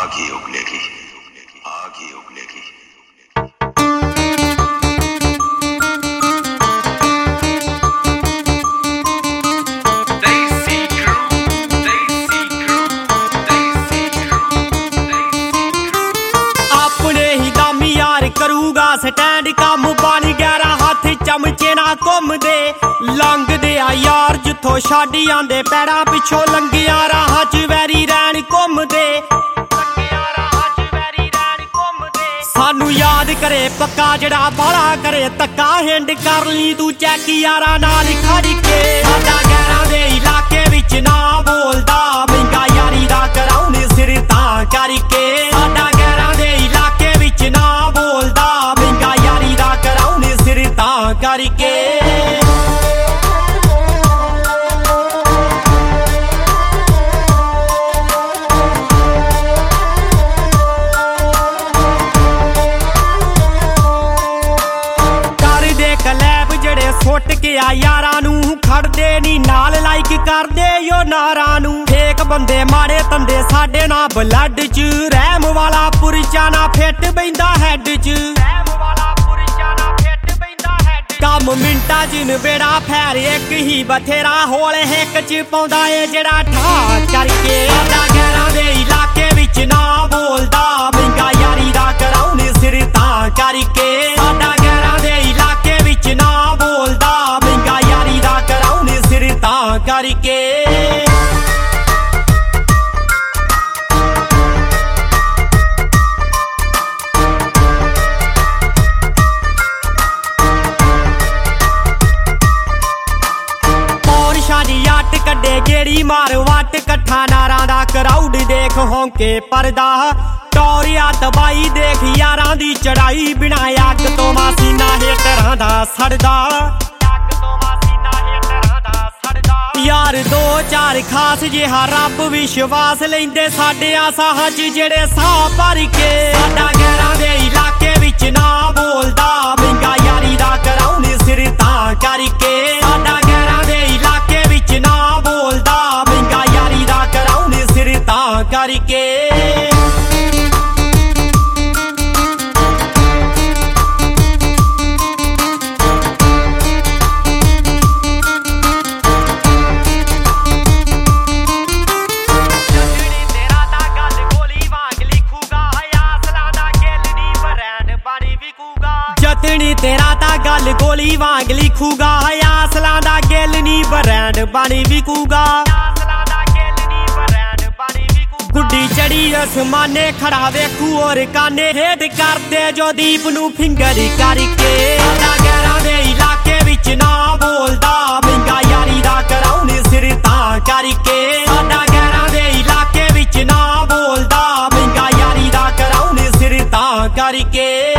आगी उगलेगी, आगी उगलेगी। करूगा स्टैंड कम बन गैरा हाथ चमचे ना घुमदे लंघदे आ यार जिथों छड्ड आंदे पैरां पिछों लंघिया राह च वैरी रैन घुमदे सानू याद करे पक्का जड़ा बाला करे धक्का हिंड कर ली तू चैक यारा नाल खड़ के साडा गैरां दे इलाके विच ना बोलदा महंगा यारी दा कराउन सिर तां करके साडा गैरां दे इलाके विच ना बोलदा महंगा यारी दा कराउन सिर तां करके सुट के आ यारां नू खड़दे नी नाल लाइक करदे यो नारां नू फेक बंदे माड़े तंदे साडे ना ब्लड च रहम वाला पुरचा ना फिट बैंदा हैड च कम मिंटा जिन बेड़ा फैर एक ही बथेरा होल हिक च पाउंदा ए जेड़ा ठा करके साडा गैरां दे इलाके विच ना बोलदा महंगा यारी दा कराउन सिर तां करके साडा गैरां दे इलाके विच ना बोलदा महंगा यारी दा कराउन सिर तां करके कड्डे गेड़ी मार वट कट्ठा नारां दा क्राउड देख होंके परदा टौरिया दबाई देख यारां दी चढ़ाई बिना अग तो मासीना हेटरां दा सड़दा यार दो चार खास जिहा रब विश्वास लैंदे साडे साह च जेड़े साह भर के साडा गैरां दे इलाके विच ना बोलदा महंगा यारी दा कराउन सिर तां करके साडा गैरां दे इलाके विच ना बोलदा महंगा यारी दा कराउन सिर तां करके जतनी तेरा ता गल गोली वांग लिखूगा आसलां दा गिल नी ब्रांड बनी विकूगा गुड्डी चढ़ी आसमाने खड़ा वेखू और काने हेड करदे जो दीप नू फिंगर करके साडा गैरां दे इलाके विच ना बोलदा महंगा यारी दा कराउन सिर तां करके साडा गैरां दे इलाके विच ना बोलदा महंगा यारी दा कराउन सिर तां करके